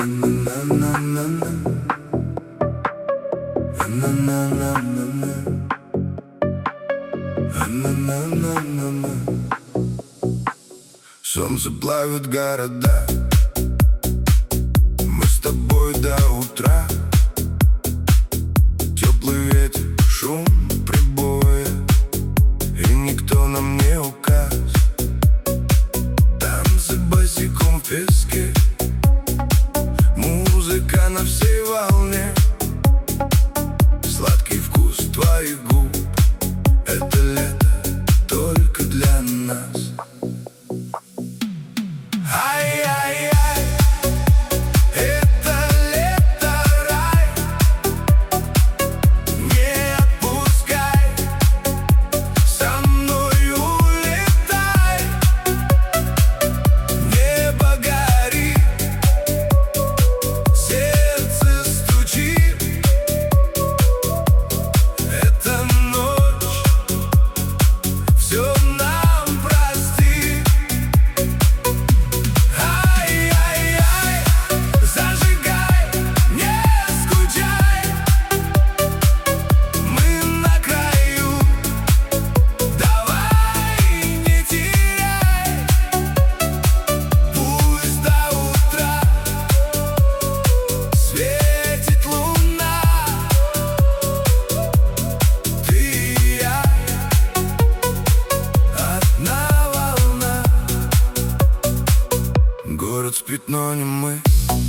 Солнце плавит города, мы с тобой до утра. Теплый ветер, шум прибоя, и никто нам не указ. Танцы босиком в песке, музыка на всей волне. Сладкий вкус твоих губ, это лето только для нас. Ай-яй-яй, это лето рай. Не отпускай, со мной улетай. Небо горит, сердце стучит. Это ночь, все нам простит. Город спит, но не мы.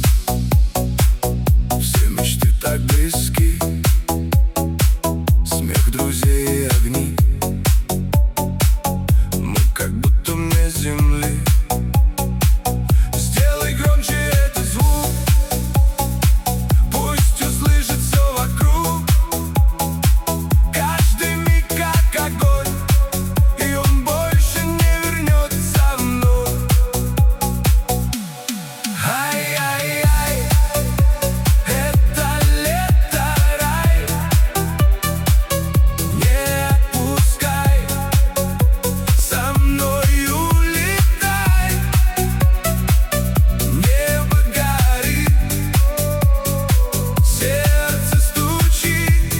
Все мечты так близки. Смех друзей и огни. Мы как будто вне земли. Сделай громче этот звук, пусть услышит все вокруг. Каждый миг как огонь, и он больше не вернется вновь. Ай-яй-яй, это лето рай. Не отпускай, со мной улетай. Небо горит, сердце стучит.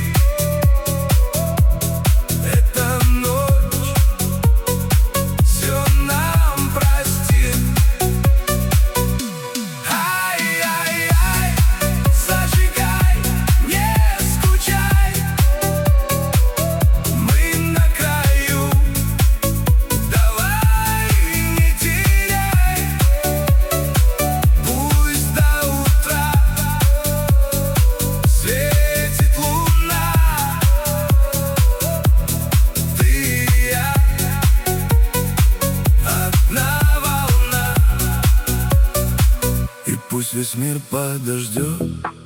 Это ночь, все нам простит. Ай-яй-яй, зажигай, не скучай. Мы на краю, давай не теряй. Пусть до утра светит луна. Ты и я, одна волна. И пусть весь мир подождет,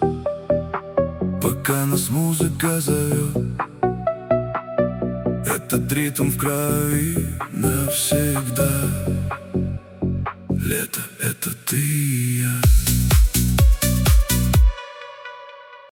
пока нас музыка зовет. Этот ритм в крови навсегда. Лето — это ты и я.